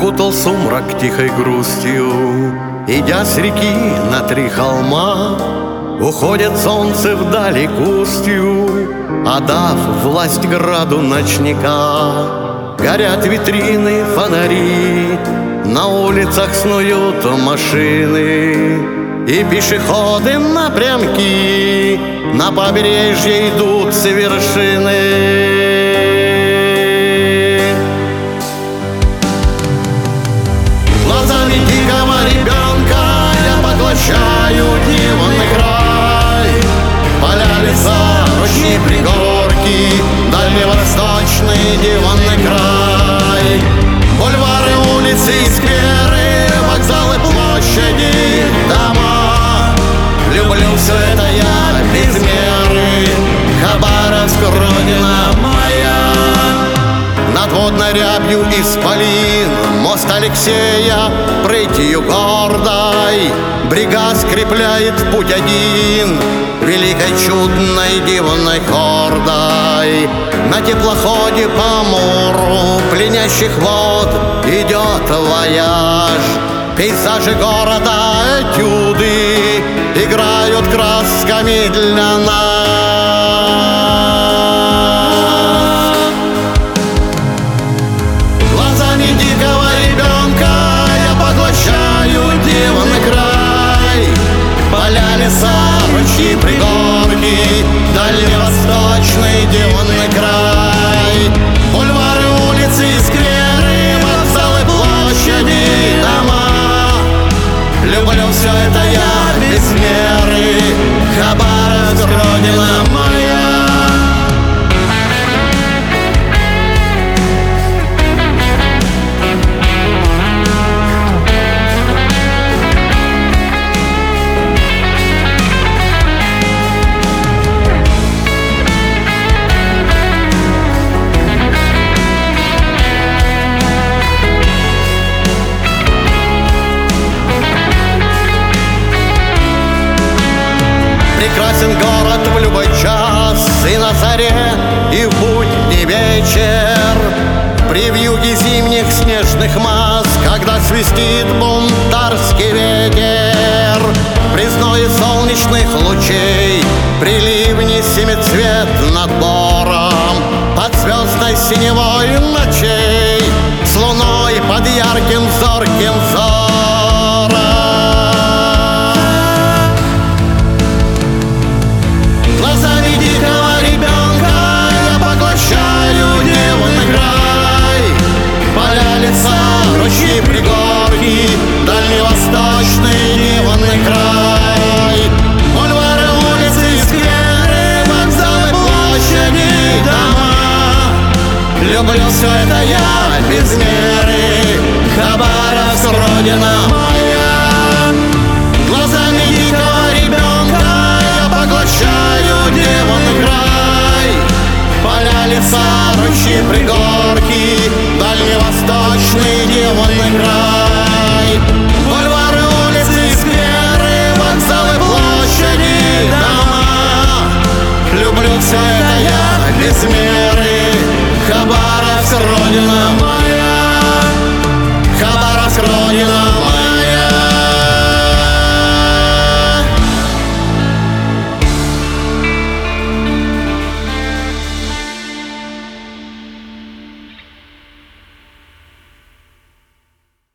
укутал сумрак тихой грустью. Идя с реки на 3 холма, уходит солнце вдали кустью, отдав власть граду ночника. Горят витрины, фонари, на улицах снуют машины, и пешеходы напрямки на побережье идут с вершины. Глазами дикого ребенка я поглощаю дивный край. Поля, леса, ручьи, пригорки, дальневосточный дивный край. Бульвары, улицы и скверы, вокзалы, площади, дома. Люблю все это я без меры, Хабаровск, родина моя. Над водной рябью исполин, мост Алексея прытью гордой, брега скрепляет путь один великой, чудной, дивной хордой. На теплоходе по морю пленящих вод идет вояж. Пейзажи города, этюды играют красками для нас. Глазами дикого ребенка я поглощаю дивный край. Поля, леса, ручьи, пригорки, дальневосточный дивный край. Бульвары, улицы и скверы, вокзалы, площади, дома. Люблю все это я без меры, Хабаровск, родина моя. Прекрасен город в любой час, и на заре, и в будний вечер, при вьюге зимних снежных масс, когда свистит бунтарский ветер. При зное солнечных лучей, при ливне семицвет над бором, под звездной синевой ночей, с луной под ярким зорким взором. Глазами дикого ребенка я поглощаю дивный край. Поля, леса, ручьи, пригорки, дальневосточный дивный край. Бульвары, улицы и скверы, вокзалы, площади, дома. Люблю все это я без меры, Хабаровск, родина моя. Глазами дикого ребенка я поглощаю дивный край. Поля, леса, ручьи, пригорки, дальневосточный дивный край. Бульвары, улицы и скверы, вокзалы, площади, дома. Люблю все это я без меры, Хабаровск, родина моя.